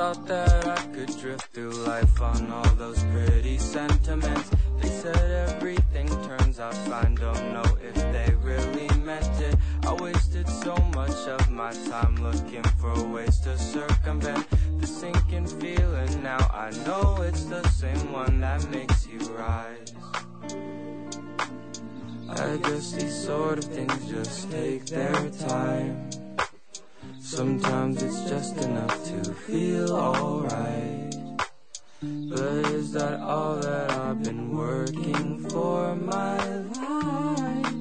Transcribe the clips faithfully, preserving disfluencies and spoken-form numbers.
thought that I could drift through life on all those pretty sentiments. They said everything turns out fine, don't know if they really meant it. I wasted so much of my time looking for ways to circumvent the sinking feeling. Now I know it's the same one that makes you rise. I guess these sort of things just take their time. Sometimes it's just enough to feel alright. But is that all that I've been working for my life?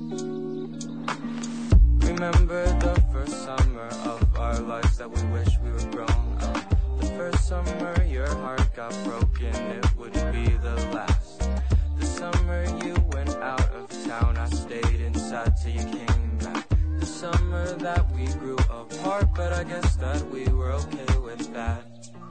Remember the first summer of our lives that we wish we were grown up. The first summer your heart got broken, it would be the last. The summer you went out of town, I stayed inside till you came back. The summer that we grew apart, but I guess that we were okay with that.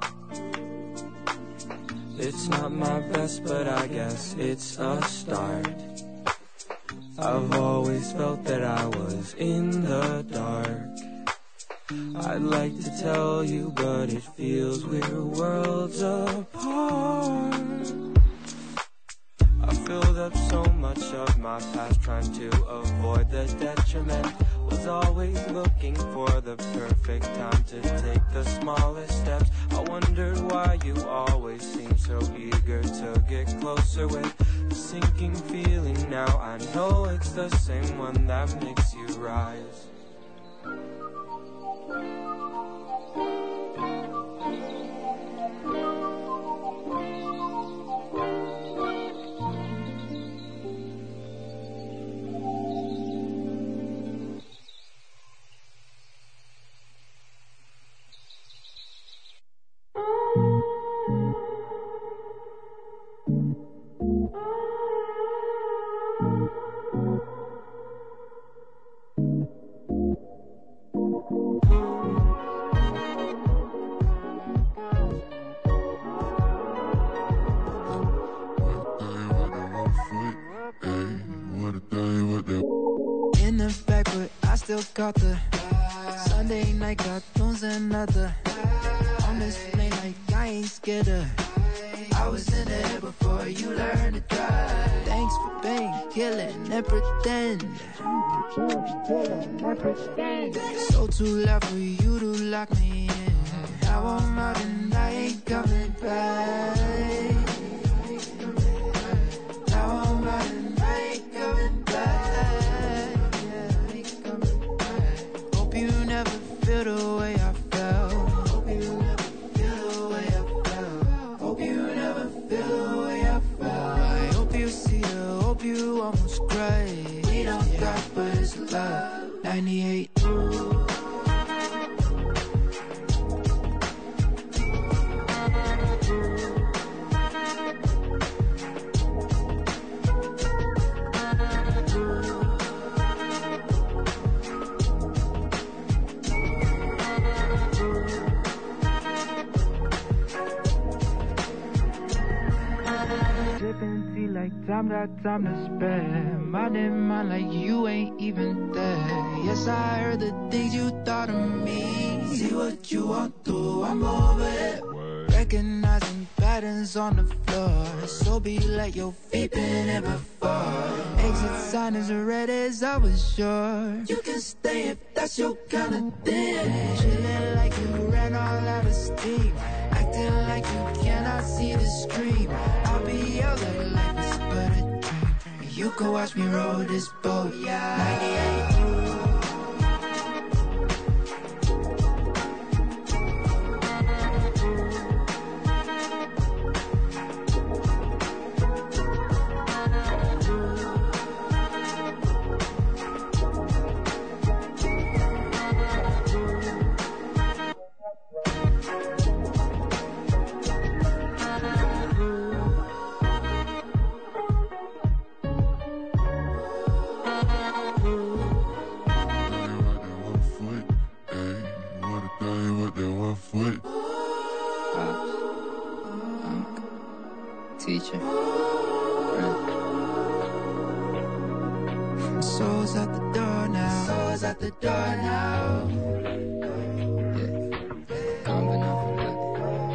It's not my best, but I guess it's a start. I've always felt that I was in the dark. I'd like to tell you, but it feels we're worlds apart. I filled up so much of my past trying to avoid the detriment. Was always looking for the perfect time to take the smallest steps. I wondered why you always seem so eager to get closer with the sinking feeling. Now I know it's the same one that makes you rise. In the back, but I still got the Sunday night cartoons and other. On this lane like I ain't scared of. I was in the air before you learned to drive. Thanks for being killing and pretend. So too loud for you to lock me in. Now I'm out and I ain't coming back. Now I'm out and I ain't coming back. Yeah, ain't coming back. Hope you never feel the way I felt. Hope you never feel the way I felt. Hope you never feel the way I felt. I hope you see the hope you almost cried. We don't yeah. got, but it's love. ninety-eight. Time that time to spare. Minding mine like you ain't even there. Yes, I heard the things you thought of me. See what you want to, I'm over it. Recognizing patterns on the floor. So be like your feet been here before. Exit sign is red as I was sure. You can stay if that's your kind of thing. Chilling like you ran all out of steam. Acting like you cannot see the stream. I'll be yelling like this but a dream. You can watch me roll this boat, yeah. ninety-eight. Teacher, friend. Soul's at the door now. Soul's at the door now. Yeah, coming off of that.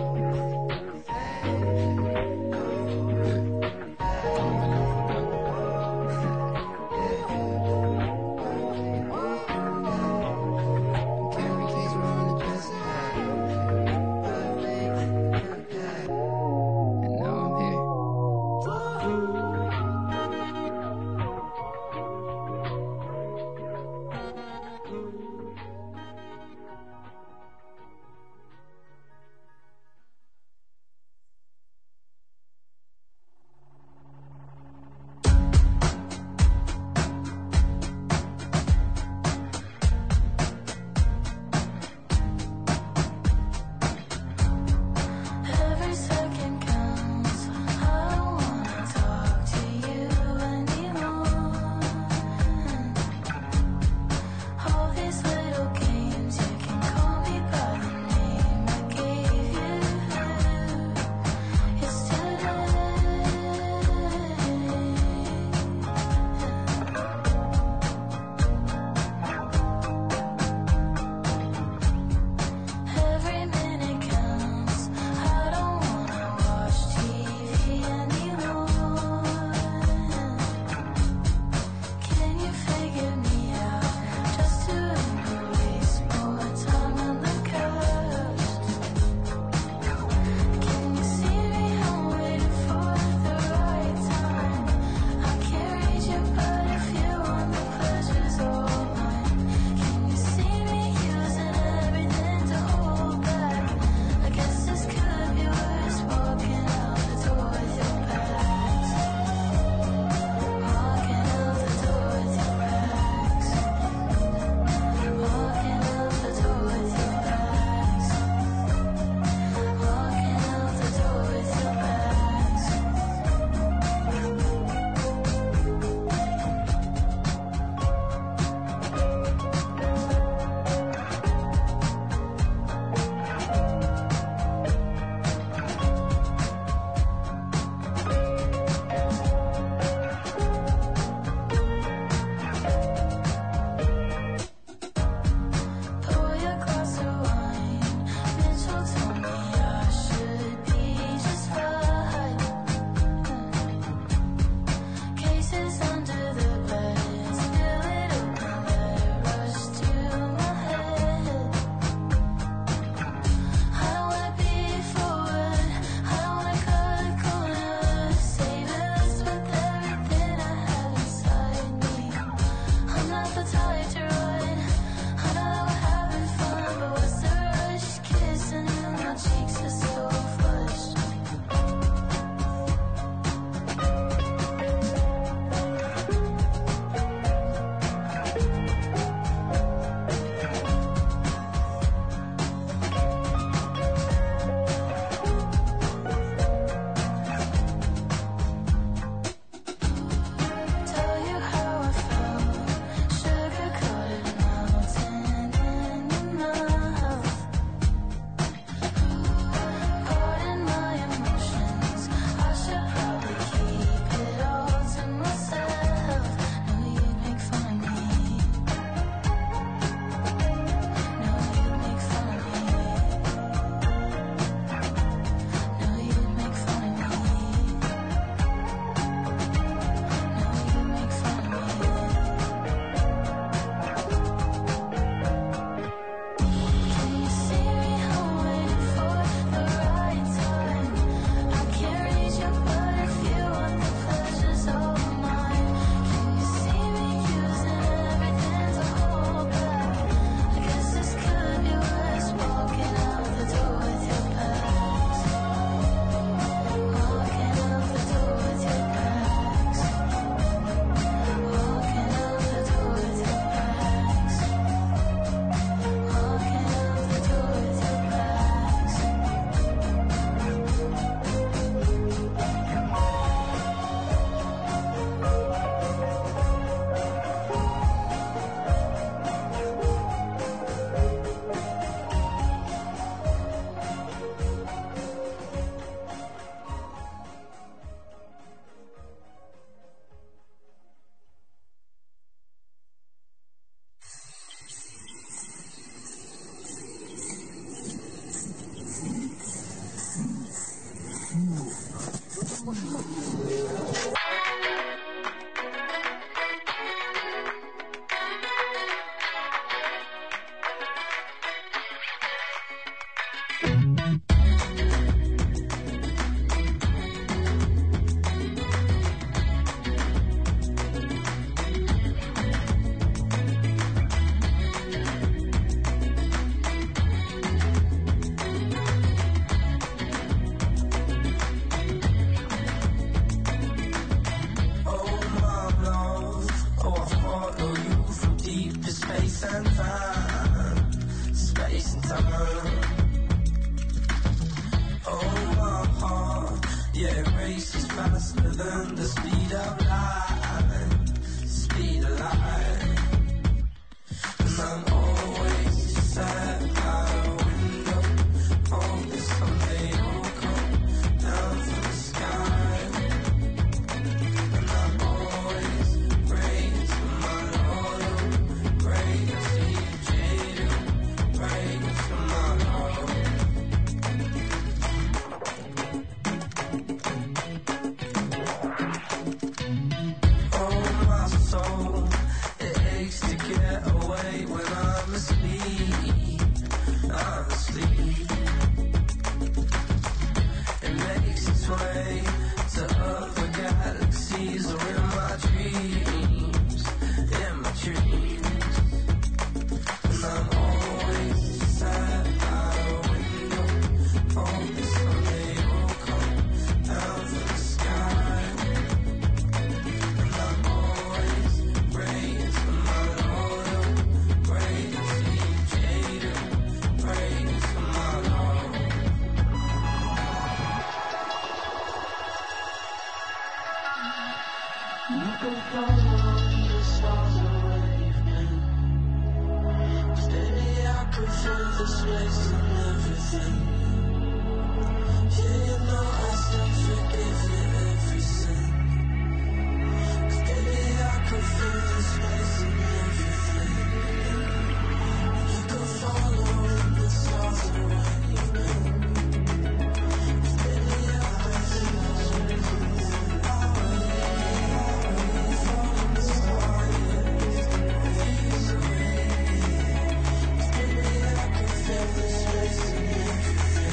Everything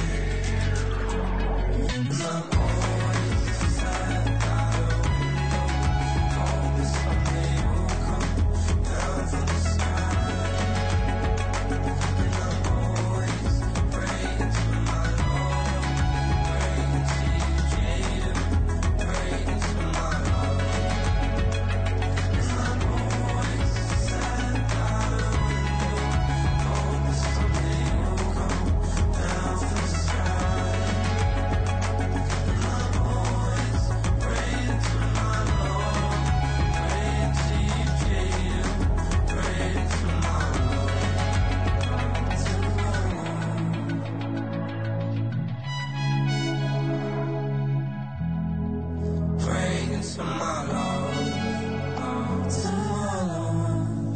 to my love, love to my love.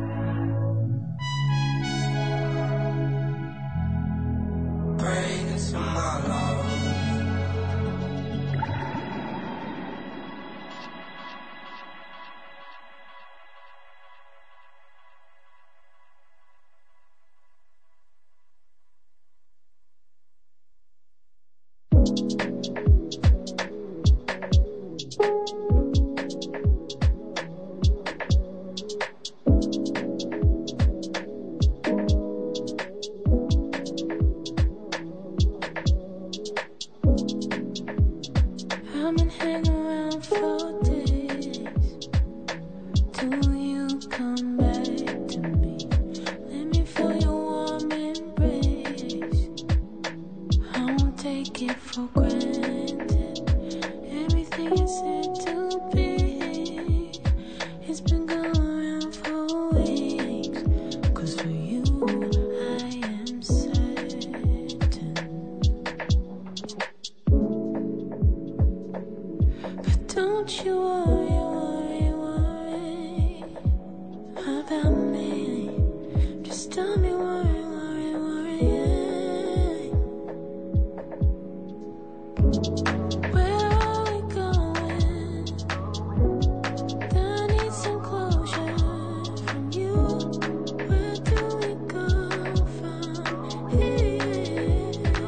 Praying to my love. I've been hanging around for days till you come back to me. Let me feel your warm embrace. I won't take it for granted. Everything you said to be, it's been going around for weeks. 'Cause for you I am certain. But don't you worry, worry, worry about me. Just tell me worry, worry, worry, yeah. Where are we going? Do I need some closure from you? Where do we go from here?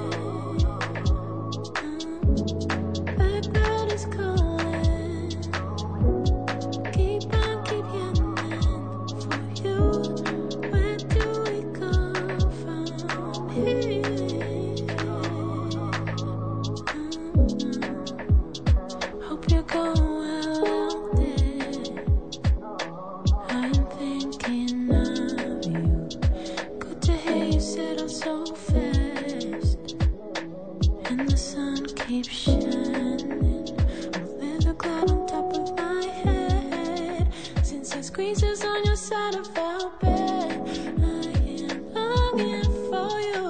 Blackbird is calling. Keep on, keep yearning for you. Where do we go from here? Hope you're going well out there. I'm thinking of you. Good to hear you settle so fast. And the sun keeps shining. With a cloud on top of my head. Since the squeezes on your side, I felt bad. I am longing for you.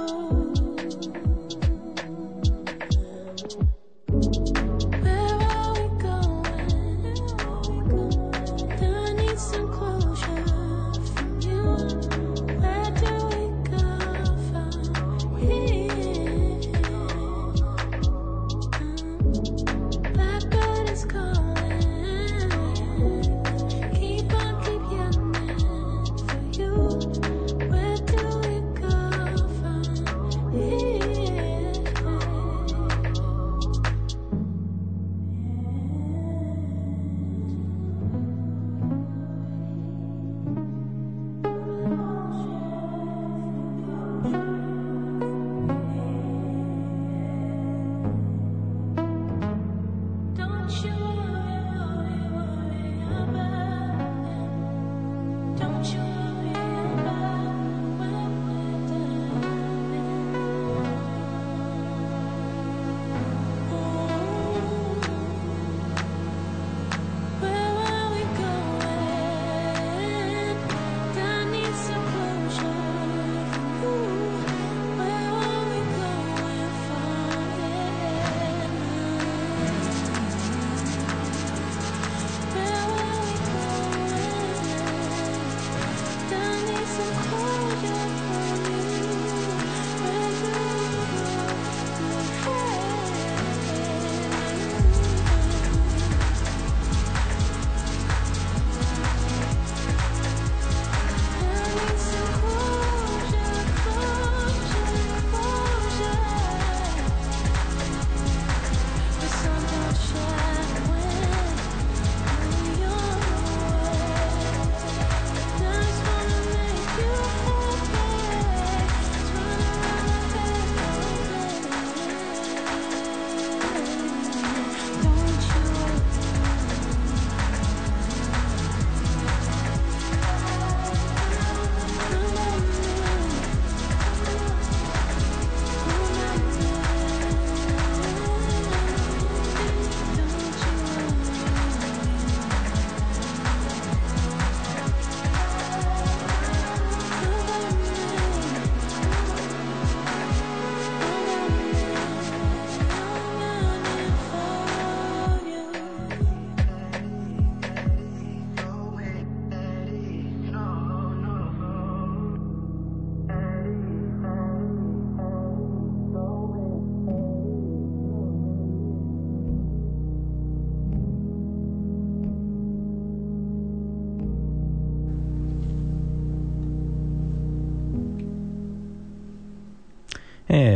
Where are we going? Do I need some closure from you? Where do we go from here?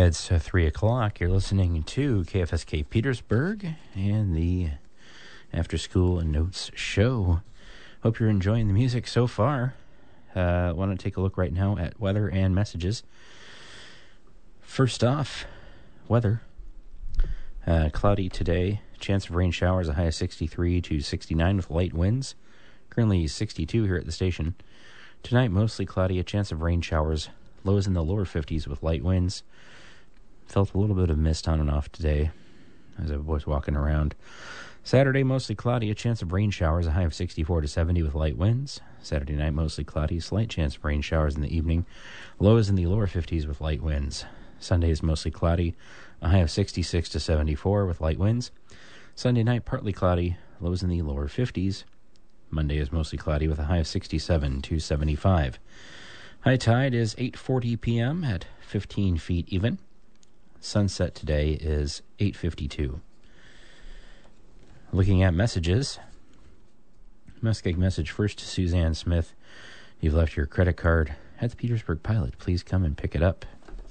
It's uh, three o'clock. You're listening to K F S K Petersburg and the After School Notes show. Hope you're enjoying the music so far. I uh, want to take a look right now at weather and messages. First off, weather. Uh, cloudy today. Chance of rain showers, a high of sixty-three to sixty-nine with light winds. Currently sixty-two here at the station. Tonight, mostly cloudy, a chance of rain showers. Lows in the lower fifties with light winds. Felt a little bit of mist on and off today as I was walking around. Saturday, mostly cloudy, a chance of rain showers, a high of sixty-four to seventy with light winds. Saturday night, mostly cloudy, slight chance of rain showers in the evening. Lows in the lower fifties with light winds. Sunday is mostly cloudy, a high of sixty-six to seventy-four with light winds. Sunday night, partly cloudy, lows in the lower fifties. Monday is mostly cloudy with a high of sixty-seven to seventy-five. High tide is eight forty p.m. at fifteen feet even. Sunset today is eight fifty-two. Looking at messages. Muskeg message first to Suzanne Smith. You've left your credit card at the Petersburg Pilot. Please come and pick it up.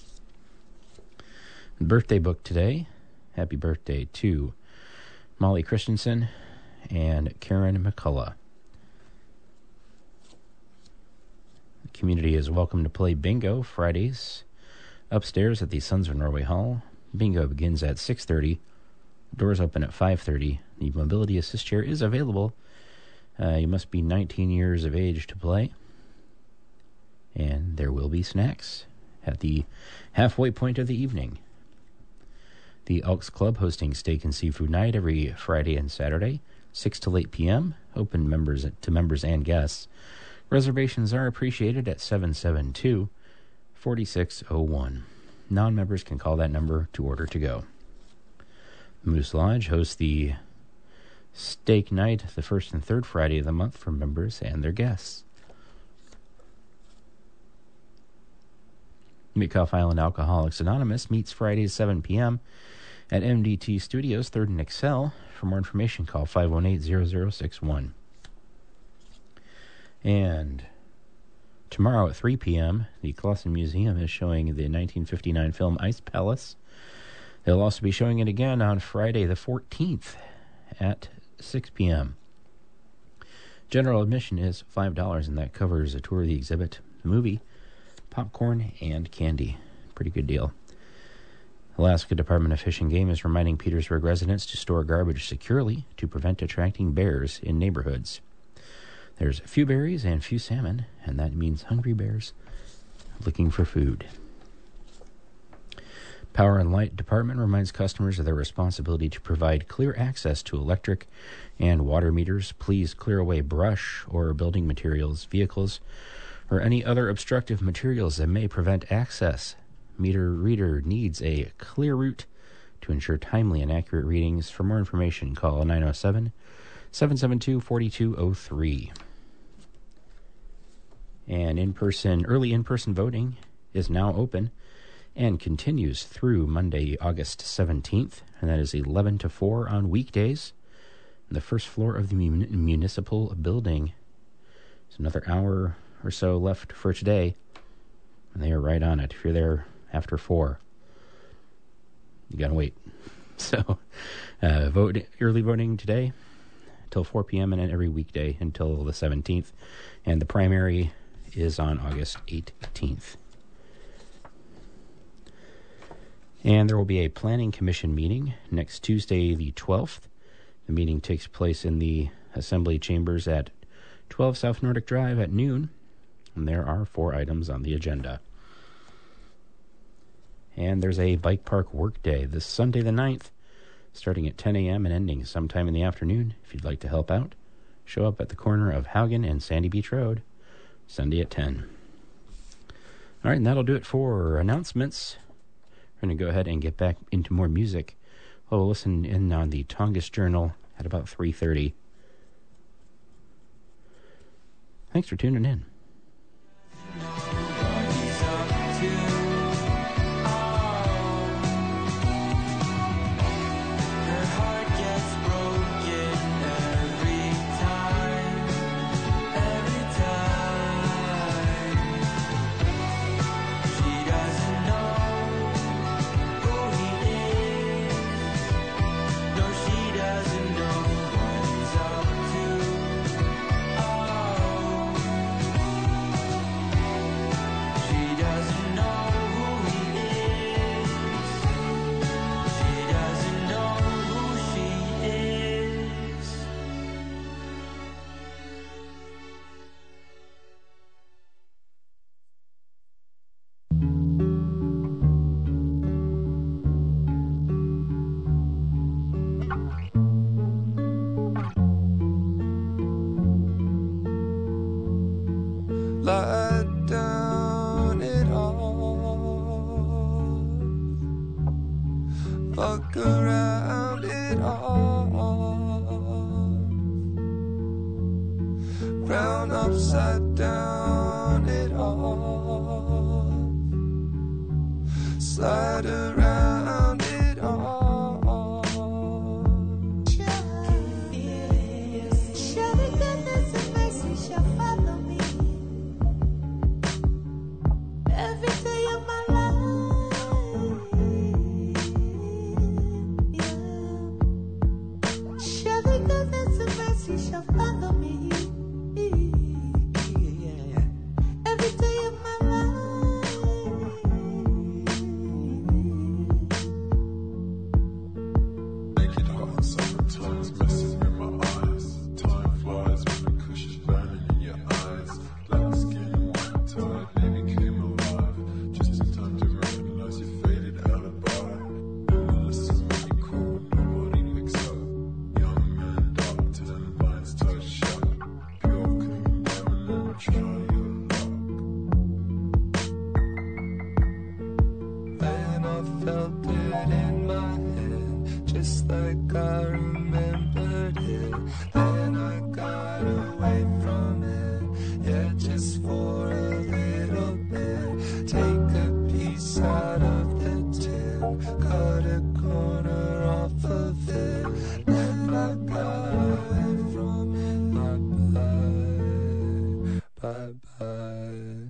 Birthday book today. Happy birthday to Molly Christensen and Karen McCullough. The community is welcome to play bingo Fridays upstairs at the Sons of Norway Hall. Bingo begins at six thirty. Doors open at five thirty. The mobility assist chair is available. Uh, you must be nineteen years of age to play. And there will be snacks at the halfway point of the evening. The Elks Club hosting steak and seafood night every Friday and Saturday, six to eight p.m., open members to members and guests. Reservations are appreciated at seven seven two, four six zero one. Non-members can call that number to order to go. Moose Lodge hosts the steak night the first and third Friday of the month for members and their guests. Mitkoff Island Alcoholics Anonymous meets Fridays seven p.m. at M D T Studios, third and Excel. For more information, call five one eight, zero zero six one. And tomorrow at three p.m., the Clausen Museum is showing the nineteen fifty-nine film Ice Palace. They'll also be showing it again on Friday the fourteenth at six p.m. General admission is five dollars, and that covers a tour of the exhibit, the movie, popcorn, and candy. Pretty good deal. Alaska Department of Fish and Game is reminding Petersburg residents to store garbage securely to prevent attracting bears in neighborhoods. There's few berries and few salmon, and that means hungry bears looking for food. Power and Light Department reminds customers of their responsibility to provide clear access to electric and water meters. Please clear away brush or building materials, vehicles, or any other obstructive materials that may prevent access. Meter reader needs a clear route to ensure timely and accurate readings. For more information, call nine oh seven, seven seven two, four two oh three. And in-person, early in-person voting is now open and continues through Monday, August seventeenth, and that is eleven to four on weekdays. On the first floor of the mun- municipal building. There's another hour or so left for today, and they are right on it. If you're there after four, you gotta wait. So, uh, vote early voting today till four p.m. and then every weekday until the seventeenth, and the primary is on August eighteenth. And there will be a planning commission meeting next Tuesday, the twelfth. The meeting takes place in the assembly chambers at twelve South Nordic Drive at noon. And there are four items on the agenda. And there's a bike park work day this Sunday the ninth, starting at ten a.m. and ending sometime in the afternoon. If you'd like to help out, show up at the corner of Haugen and Sandy Beach Road, Sunday at ten. All right, and that'll do it for announcements. We're going to go ahead and get back into more music. We'll listen in on the Tongass Journal at about three thirty. Thanks for tuning in. fuck around it all. Round upside down it all. Slide around it all. Surely goodness and mercy shall follow me every day of my life. Yeah. Surely goodness and mercy shall follow me every day of my life. Naked heart and summertime's messing with my eyes. Time flies when the cushions burning in your eyes. Black skin, white tide, nearly came alive. Just in time to recognize your faded alibi. Listen when you call, nobody picks up. Young man, dark, ten lines tight shut. Pure clean diamond and try your luck. Then I felt it in my head, just like I remembered it. Then I got away from it, yeah, just for a little bit. Take a piece out of the tin, cut a corner off of it. Then I got away from it. Bye bye, bye bye.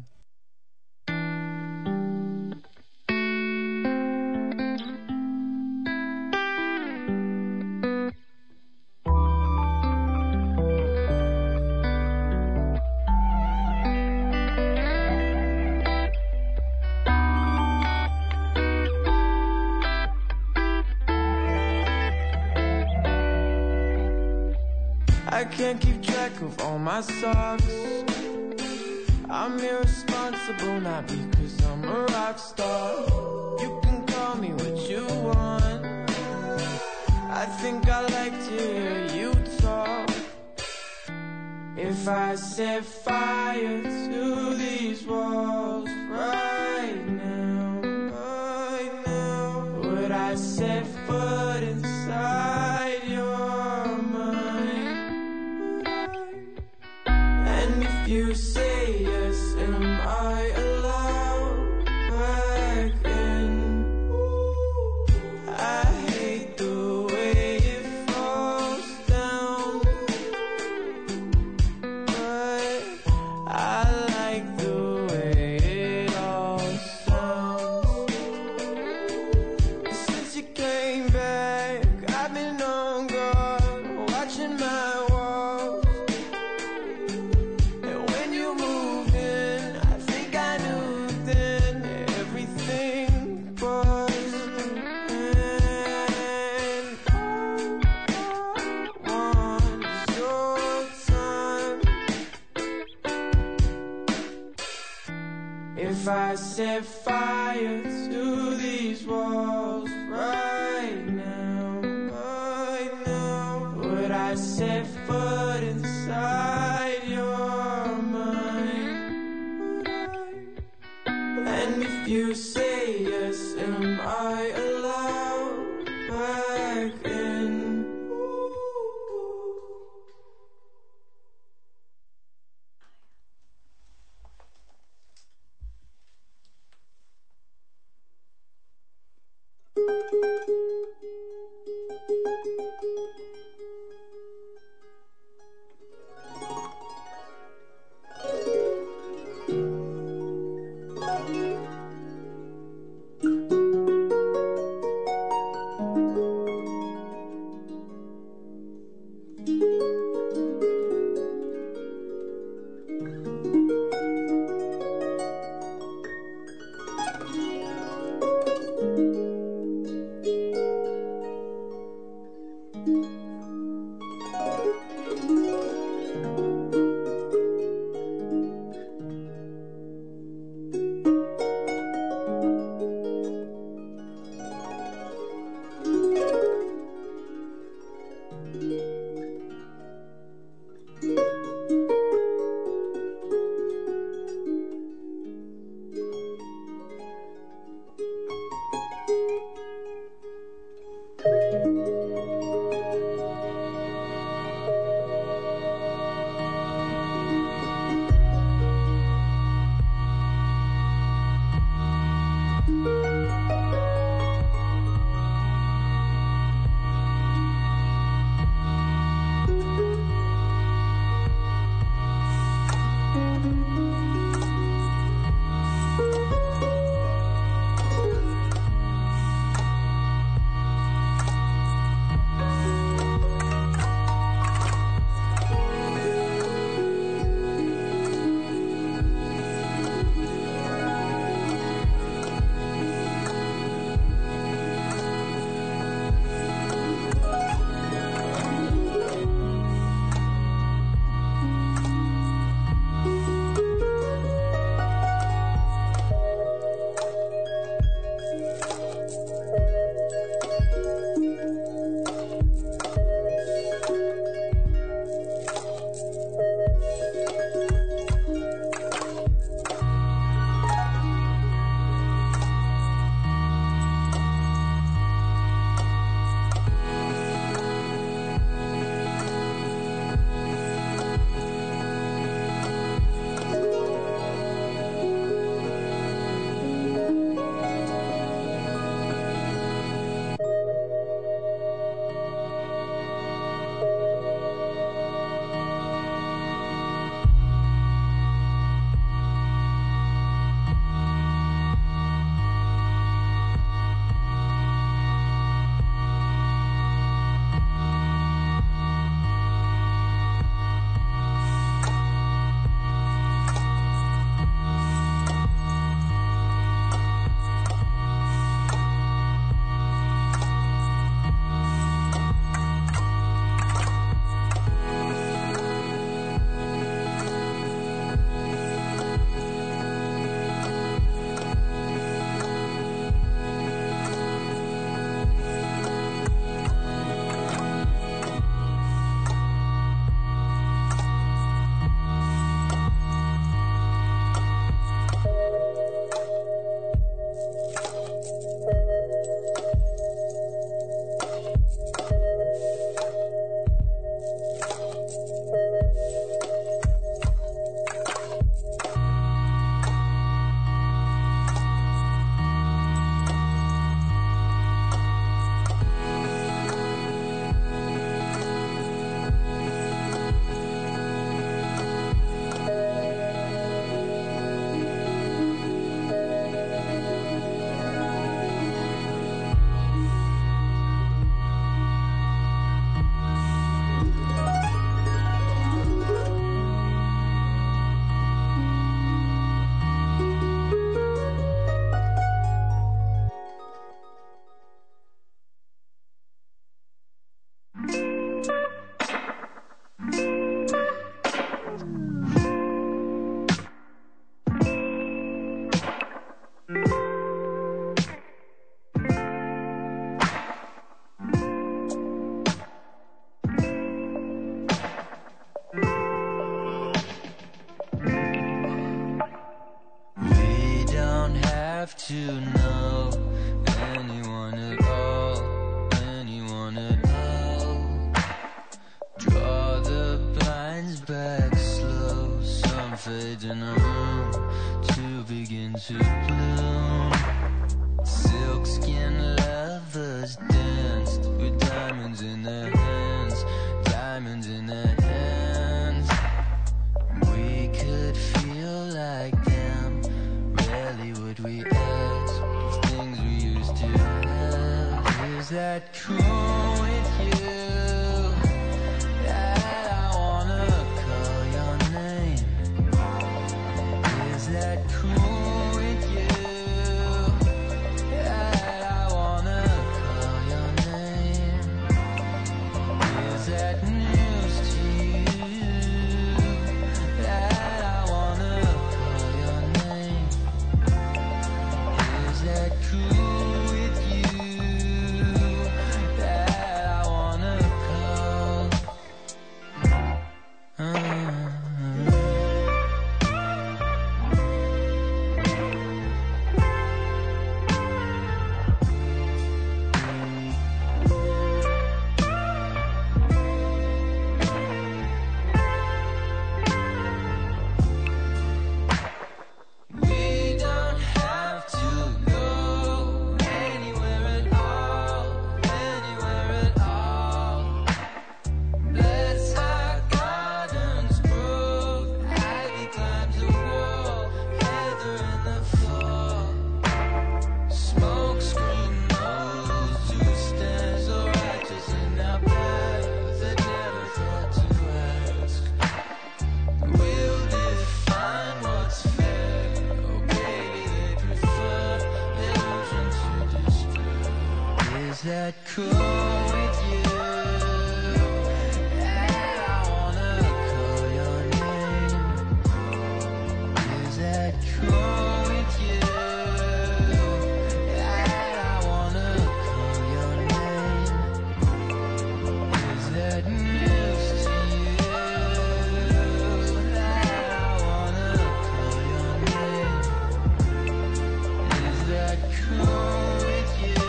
I can't keep track of all my socks. I'm irresponsible, not because I'm a rock star. You can call me what you want. I think I like to hear you talk. If I set fire to these walls right now, right now, would I set foot inside your mind? And if you say yes, am I allowed back in? I hate the way it falls down, but I like the way it all sounds. Since you came back, I've been on guard, watching my walls. And when you moved in, I think I knew then everything was. And all I want is your time. If I set fire to these walls right now, right now, would I set foot inside your mind? And if you say yes, am I allowed back in? danced with diamonds in their hands, diamonds in their hands. We could feel like them, rarely would we ask the things we used to have. Is that cool with you? That I wanna call your name. Is that cool with you? That I wanna call your name. Is that news to you? That I wanna call your name. Is that cool with you? That I wanna call. Uh. We don't have to go anywhere at all, anywhere at all. Bless our gardens grow, ivy climbs the wall, heather in the fall. Smoke screen knows who stands so righteous in our path that never thought to ask. We'll define what's fair. Oh, baby, they prefer illusion to despair. Is that cool with you? That I wanna call your name. Is that cool with you? That I wanna call your name. Is that news to you? That I wanna call your name. Is that cool with you?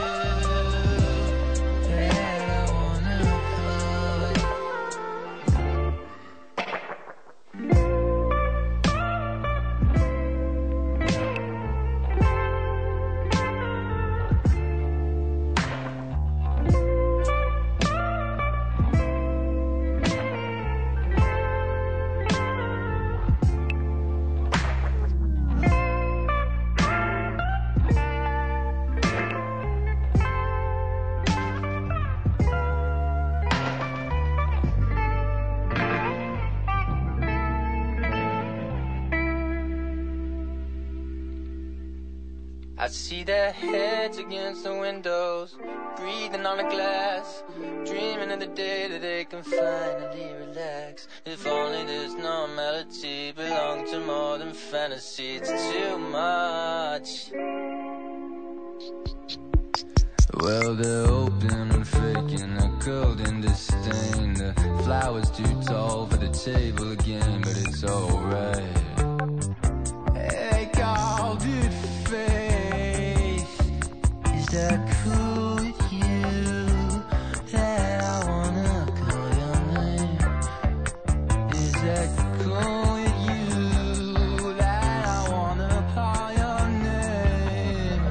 That I wanna call. I see their heads against the windows, breathing on the glass, dreaming of the day that they can finally relax. If only this normality belonged to more than fantasy, it's too much. Well, they're open and faking a golden disdain. The flowers too tall for the table again, but it's alright. They called it faith. Is that cool with you? That I wanna call your name. Is that cool with you? That I wanna call your name.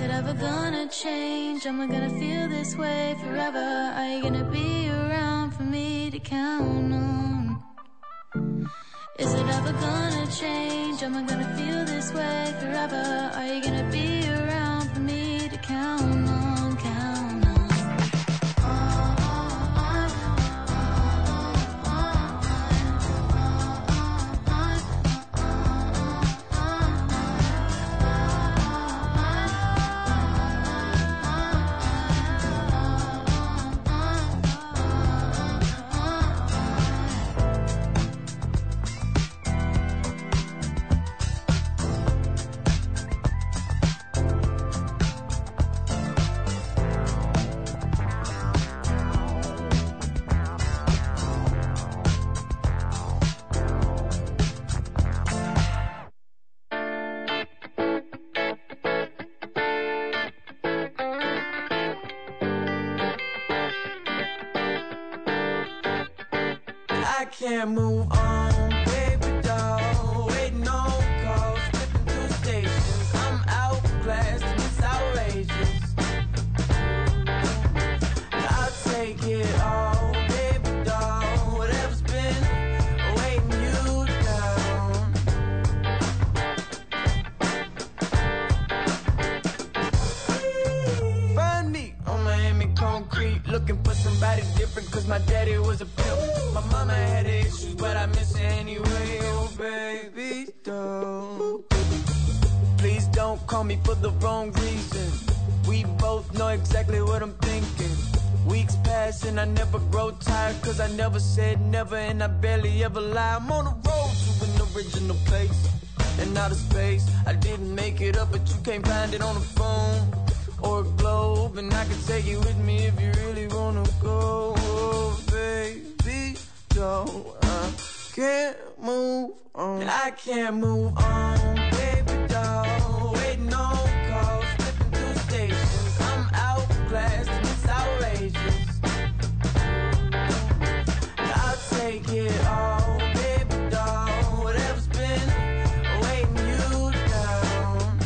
it ever gonna change? Am I gonna feel this way forever? Are you gonna be around for me to count on? Is it ever gonna change? Am I gonna feel this way forever? Are you gonna be around for me to count on, count on? I can't move on, baby doll. Waiting on calls, flipping through stations. I'm outclassed and it's outrageous. I'll take it all, baby doll. Whatever's been weighing you down. Find me on Miami concrete, looking for somebody different, cause my daddy was a pimp. My mama had issues, but I miss her anyway. Oh, baby, don't. Please don't call me for the wrong reason. We both know exactly what I'm thinking. Weeks pass and I never grow tired, cause I never said never and I barely ever lie. I'm on the road to an original place and out of space. I didn't make it up, but you can't find it on the phone or a globe. And I can take you with me if you really wanna go. Oh, baby, don't. I can't move on. I can't move on, baby doll. Waiting on calls, flipping through stations. I'm outclassed and it's outrageous. I'll take it all, baby doll. Whatever's been weighing you down.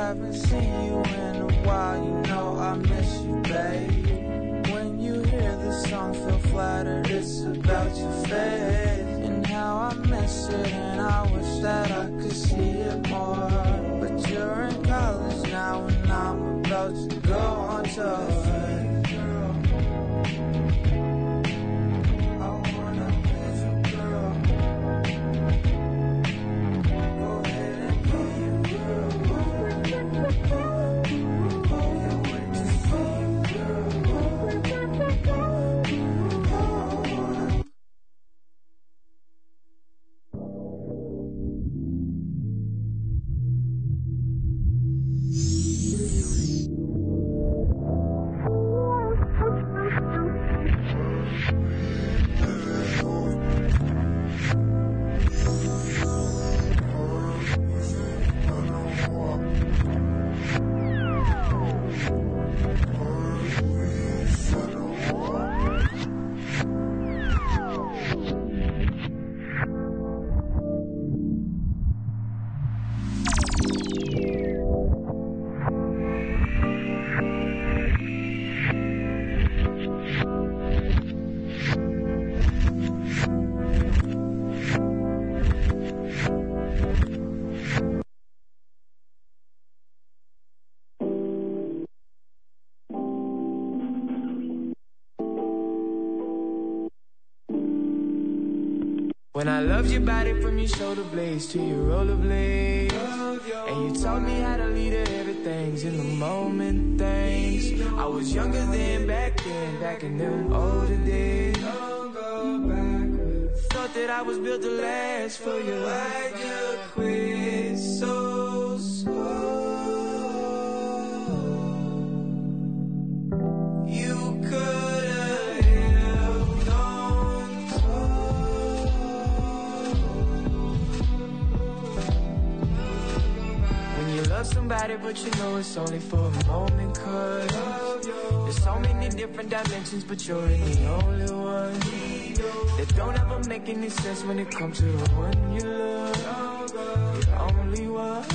haven't seen you in a while, you know I miss you, babe. When you hear this song, feel flattered, it's about your face. And how I miss it, and I wish that I could see it more. But you're in college now, and I'm about to go on tour. When I loved your body from your shoulder blades to your rollerblades, and you taught me how to lead to everything's in the moment things. I was younger than back then, back in them older days. Thought that I was built to last for you. Why'd you quit so slow? You could've held on close. When you love somebody but you know it's only for a moment, cause there's so many different dimensions but you're in the only one that don't ever make any sense when it comes to the one you love. The only one.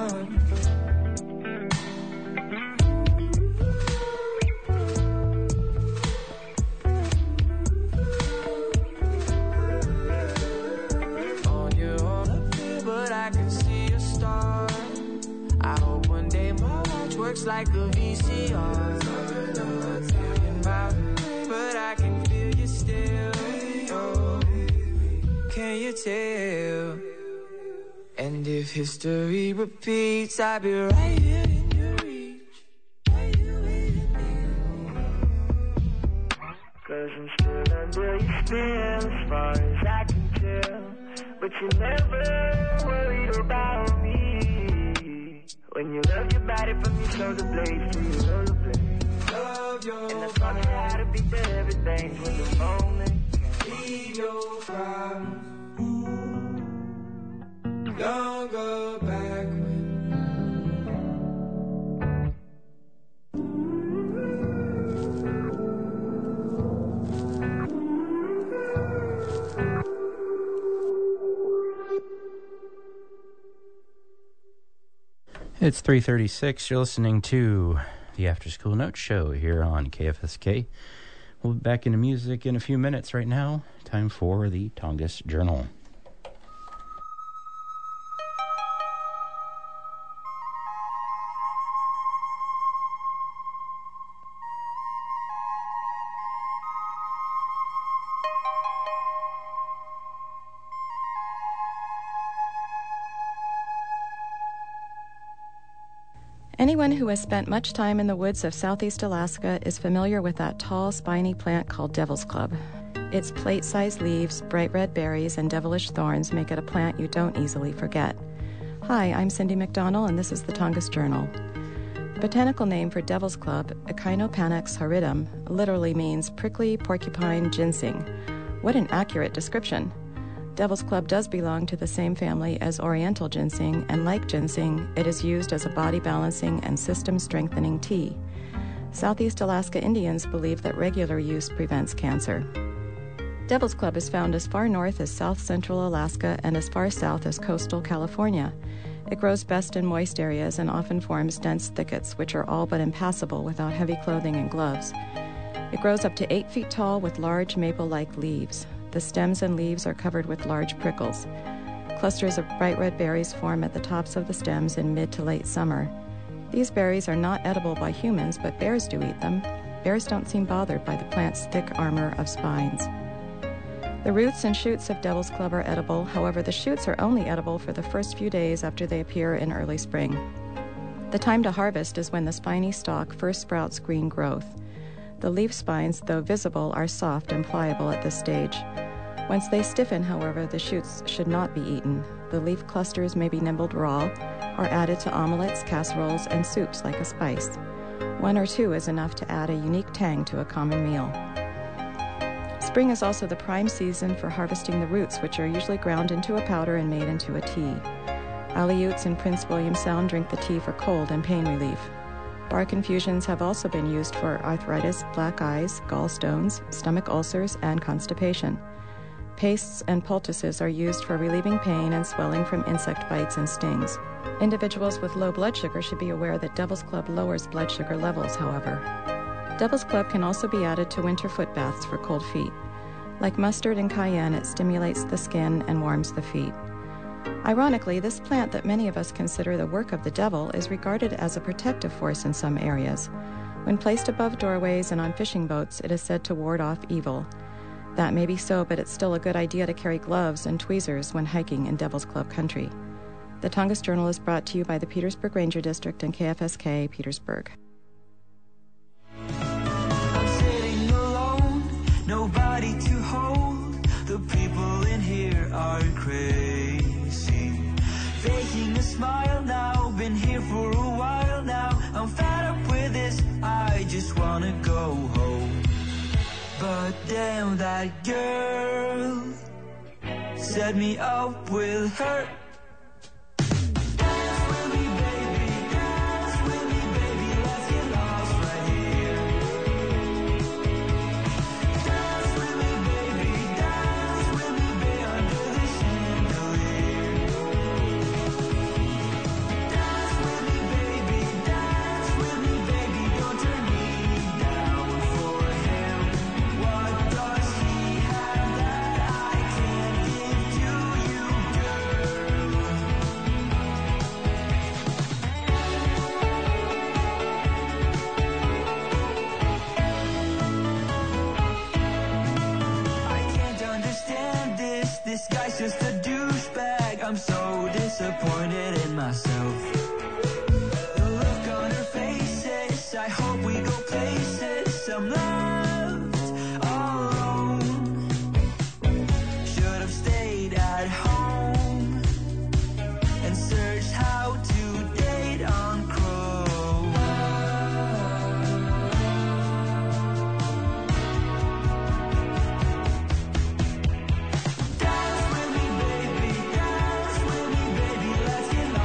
On your own up here, but I can see a star. I hope one day my watch works like a V C R. But I can feel you still. Oh, can you tell? And if history repeats, I'll be right here in your reach. Right here waiting you. Cause I'm still under your spell as far as I can tell. But you never worried about me. When you love your body from your shoulder blades to your roller blades. Love your and I taught you how to beat to everything for the moment. Leave your problems. Don't go backward. It's three thirty-six. You're listening to the After School Notes Show here on K F S K. We'll be back into music in a few minutes. Right now, time for the Tongass Journal. Anyone who has spent much time in the woods of southeast Alaska is familiar with that tall, spiny plant called Devil's Club. Its plate-sized leaves, bright red berries, and devilish thorns make it a plant you don't easily forget. Hi, I'm Cindy McDonnell, and this is the Tongass Journal. The botanical name for Devil's Club, Echinopanax horridum, literally means prickly porcupine ginseng. What an accurate description! Devil's Club does belong to the same family as Oriental ginseng, and like ginseng, it is used as a body-balancing and system-strengthening tea. Southeast Alaska Indians believe that regular use prevents cancer. Devil's Club is found as far north as south-central Alaska and as far south as coastal California. It grows best in moist areas and often forms dense thickets, which are all but impassable without heavy clothing and gloves. It grows up to eight feet tall with large maple-like leaves. The stems and leaves are covered with large prickles. Clusters of bright red berries form at the tops of the stems in mid to late summer. These berries are not edible by humans, but bears do eat them. Bears don't seem bothered by the plant's thick armor of spines. The roots and shoots of Devil's Club are edible. However, the shoots are only edible for the first few days after they appear in early spring. The time to harvest is when the spiny stalk first sprouts green growth. The leaf spines, though visible, are soft and pliable at this stage. Once they stiffen, however, the shoots should not be eaten. The leaf clusters may be nibbled raw or added to omelets, casseroles, and soups like a spice. One or two is enough to add a unique tang to a common meal. Spring is also the prime season for harvesting the roots, which are usually ground into a powder and made into a tea. Aleuts in Prince William Sound drink the tea for cold and pain relief. Bark infusions have also been used for arthritis, black eyes, gallstones, stomach ulcers, and constipation. Pastes and poultices are used for relieving pain and swelling from insect bites and stings. Individuals with low blood sugar should be aware that Devil's Club lowers blood sugar levels, however. Devil's Club can also be added to winter foot baths for cold feet. Like mustard and cayenne, it stimulates the skin and warms the feet. Ironically, this plant that many of us consider the work of the devil is regarded as a protective force in some areas. When placed above doorways and on fishing boats, it is said to ward off evil. That may be so, but it's still a good idea to carry gloves and tweezers when hiking in Devil's Club country. The Tongass Journal is brought to you by the Petersburg Ranger District and K F S K Petersburg. Nobody to hold. The people in here are crazy. Faking a smile now, been here for a while now. I'm fed up with this, I just wanna go home. But damn, that girl set me up with her. This guy's just a douchebag. I'm so disappointed in myself. The look on her faces, I hope we go places. I'm left all alone. Should have stayed at home and searched how to date on Chrome. Dance with me, baby, dance with me, baby, let's get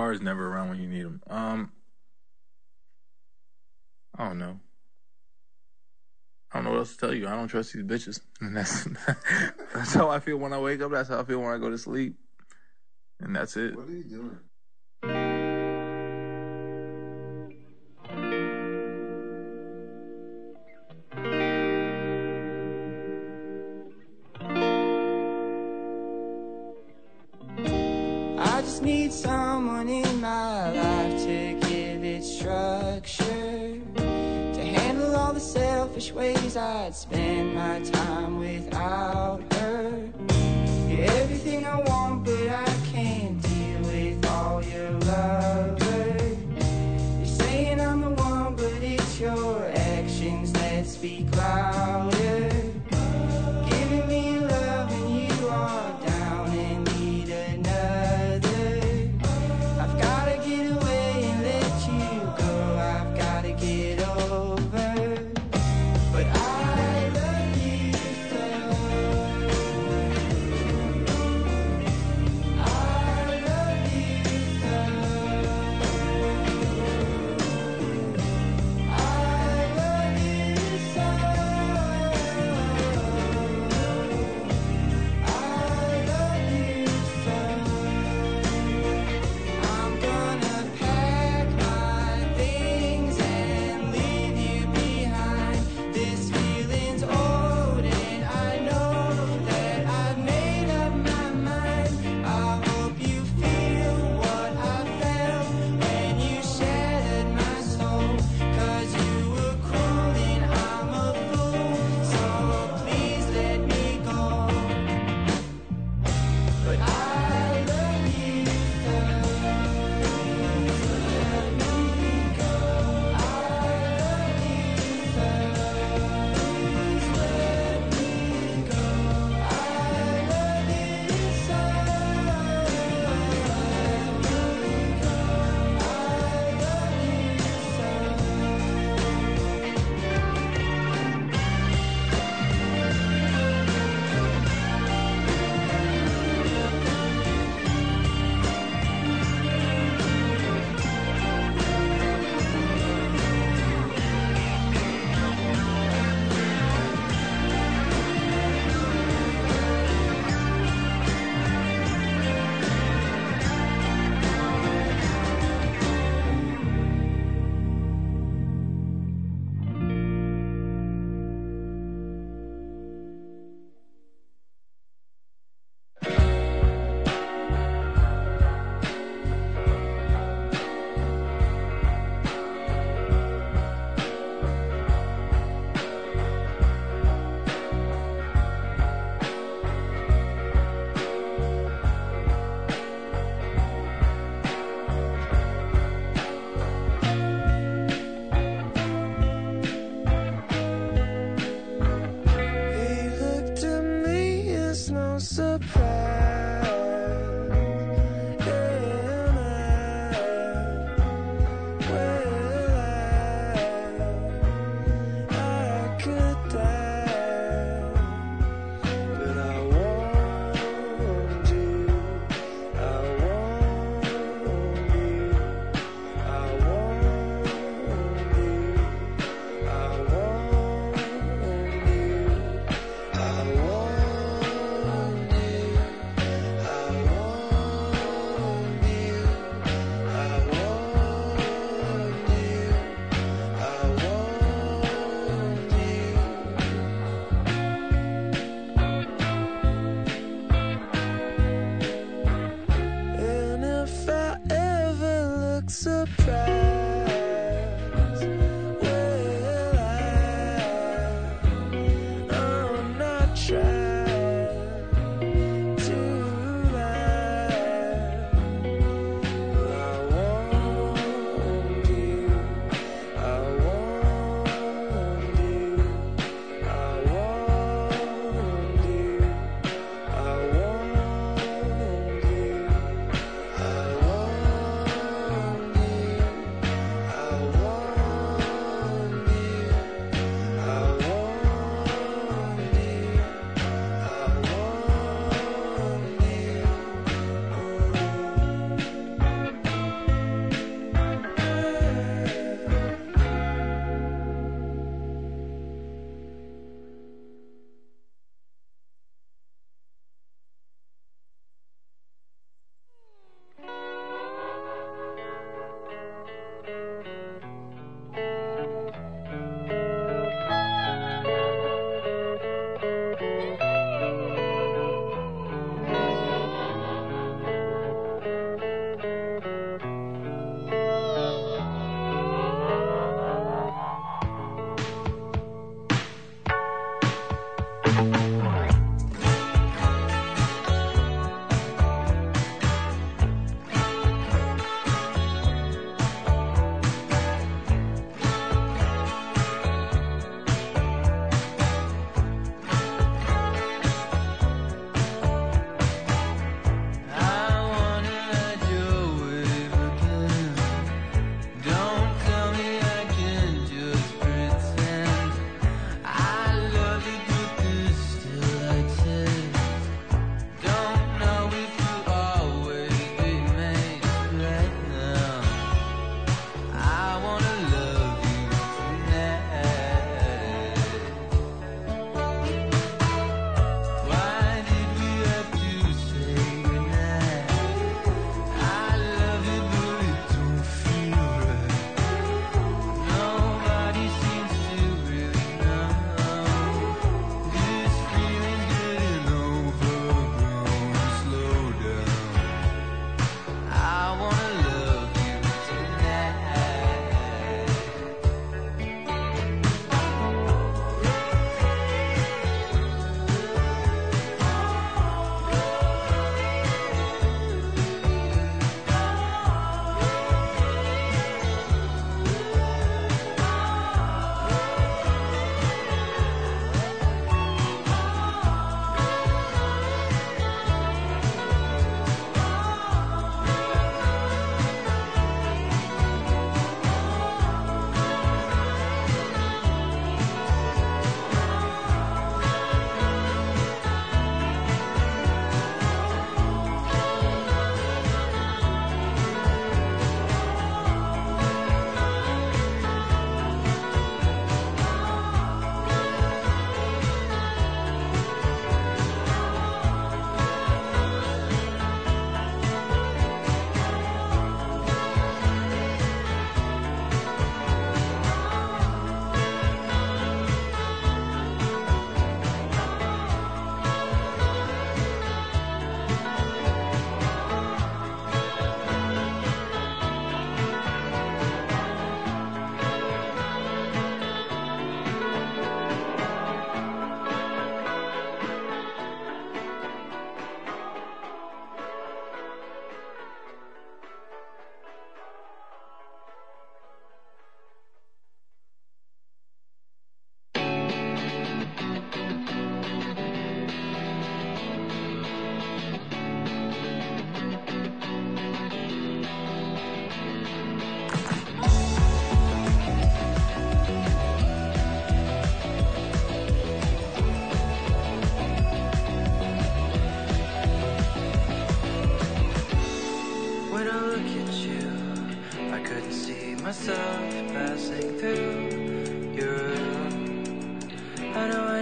car is never around when you need them. Um, I don't know. I don't know what else to tell you. I don't trust these bitches. And that's that's how I feel when I wake up. That's how I feel when I go to sleep. And that's it. What are you doing? I just need someone in my life to give it structure, to handle all the selfish ways I'd spend my time without her. You're everything I want, but I can't deal with all your lovers. You're saying I'm the one, but it's your actions that speak louder. Giving me love and you are down and need another. I've gotta get away and let you go. I've gotta get over. But I love you so. I love you so. I love you so.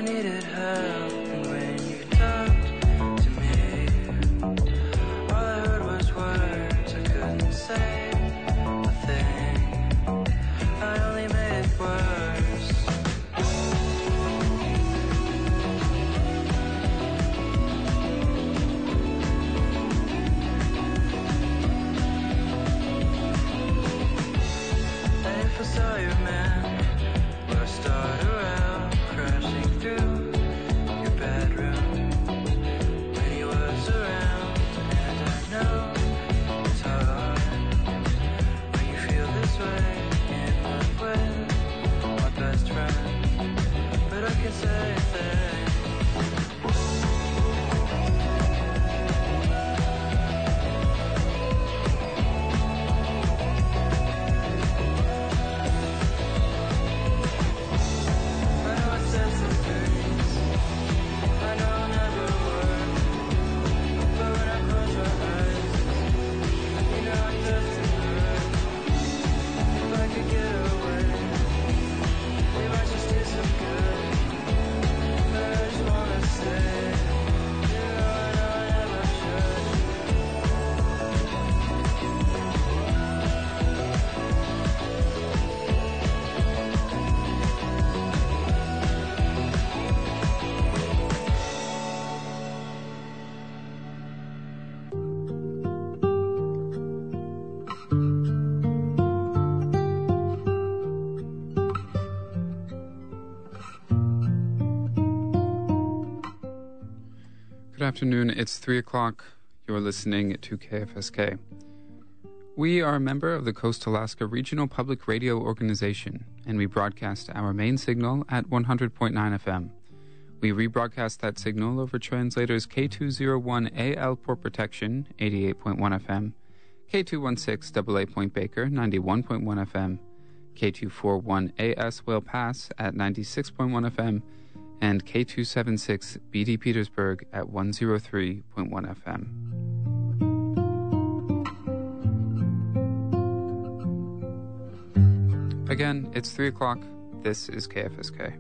needed help, and when you talked to me, all I heard was words I couldn't say a thing. I only made it worse. And if I saw your man, well, I start around crashing through your bedroom when he was around. And I know it's hard when you feel this way in love with my best friend, but I can say a thing. I know I said some things I know never work, but when I close my eyes, you know it doesn't hurt. If I could get away, we might just do some good. But I just wanna say, you know I know I never should. Good afternoon. It's three o'clock. You're listening to K F S K. We are a member of the Coast Alaska Regional Public Radio Organization, and we broadcast our main signal at one hundred point nine F M. We rebroadcast that signal over translators K two oh one A L Port Protection, eighty-eight point one F M, K two sixteen A A Point Baker, ninety-one point one F M, K two forty-one A S Whale Pass at ninety-six point one F M, and K two seventy-six B D Petersburg at one oh three point one F M. Again, it's three o'clock. This is K F S K.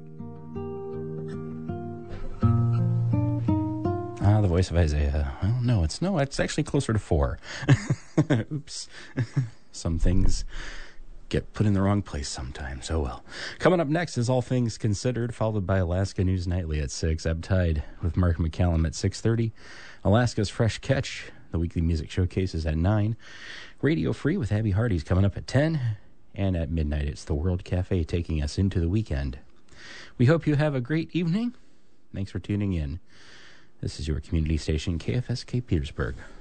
Ah, the voice of Isaiah. Well, no, it's no, it's actually closer to four. Oops. Some things get put in the wrong place sometimes. Oh well. Coming up next is All Things Considered, followed by Alaska News Nightly at six. Ebb Tide with Mark McCallum at six thirty. Alaska's Fresh Catch, the weekly music showcase, is at nine. Radio Free with Abby Hardy's coming up at ten. And at midnight, it's the World Cafe taking us into the weekend. We hope you have a great evening. Thanks for tuning in. This is your community station, K F S K Petersburg.